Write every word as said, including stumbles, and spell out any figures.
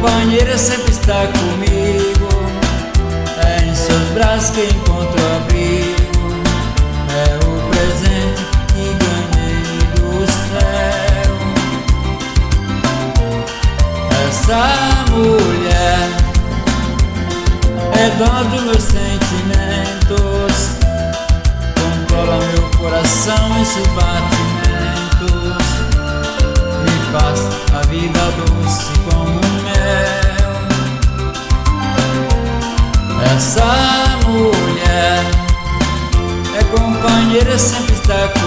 companheira sempre está comigo. É em seus braços que encontro abrigo. É o presente que ganhei do céu. Essa mulher é dona dos meus sentimentos, controla meu coração e seus batimentos, me faz a vida doce como mel. Essa mulher é companheira, sempre está comigo.